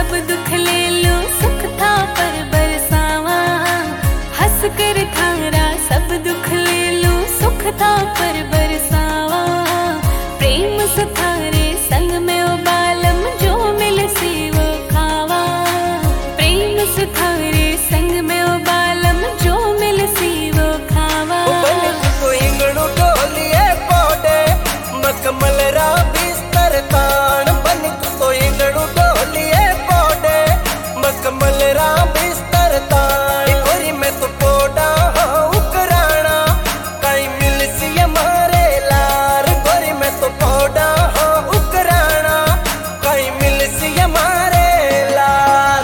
सब दुख ले लो, सुख था पर बरसावा। हंस कर थारा सब दुख ले लो, सुख था पर बरसावा। प्रेम से थारे संग में ओ बालम, जो मिल सी वो खावा। प्रेम से थारे संग में ओ बालम, जो मिल सी वो खावा। मखमल रा बिस्तर तान बन तो इंगड़ू डोलिए पोडे। मखमल रा बिस्तर तान गोरी में तो पोडा उकराना। कई मिल सी हमारे लार गोरी में तो पोडा उकराना। कई मिल सी हमारे लार।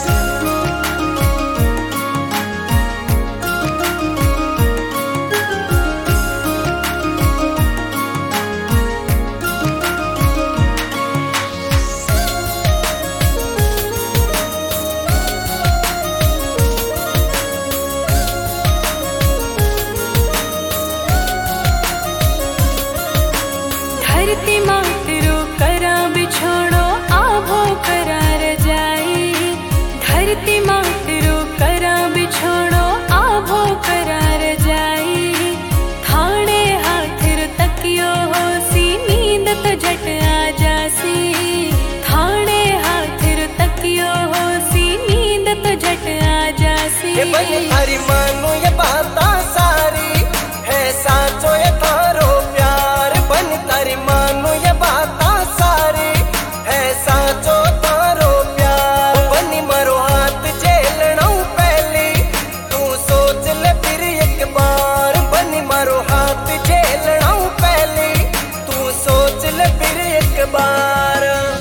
धरती मातरो करा बिछोड़ो, आभो करार जाई। धरती मातरो करा बिछोड़ो, आभो करार जाई। थाने हाथिर तकियो होसी, नींद तो झट आ जासी। थाने हाथिर तकियो होसी, नींद तो झट आ जासी। ये बनी थारी मानो ये बाता सारी है साचो ये थारो प्यार। बनी तारी मानो ये बाता सारी है साचो थारो प्यार। बनी मारो हाथ झेलना पहली, तू सोच ले फिर एक बार। बनी मारो हाथ झेलना पहली, तू सोच ले फिर एक बार।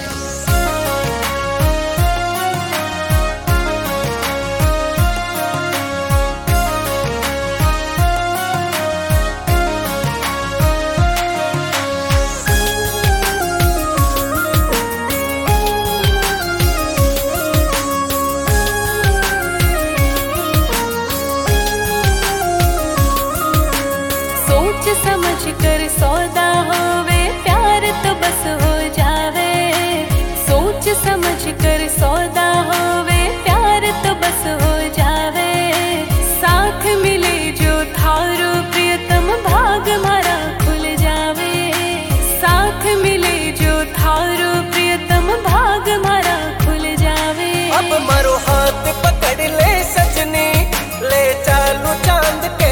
सोच समझ कर सौदा होवे, प्यार तो बस हो जावे। सोच समझ कर सौदा होवे, प्यार तो बस हो जावे। साथ मिले जो थारो प्रियतम, भाग मारा खुल जावे। साथ मिले जो थारो प्रियतम, भाग मारा खुल जावे। अब मारो हाथ पकड़ ले सजनी, ले चालू चांद के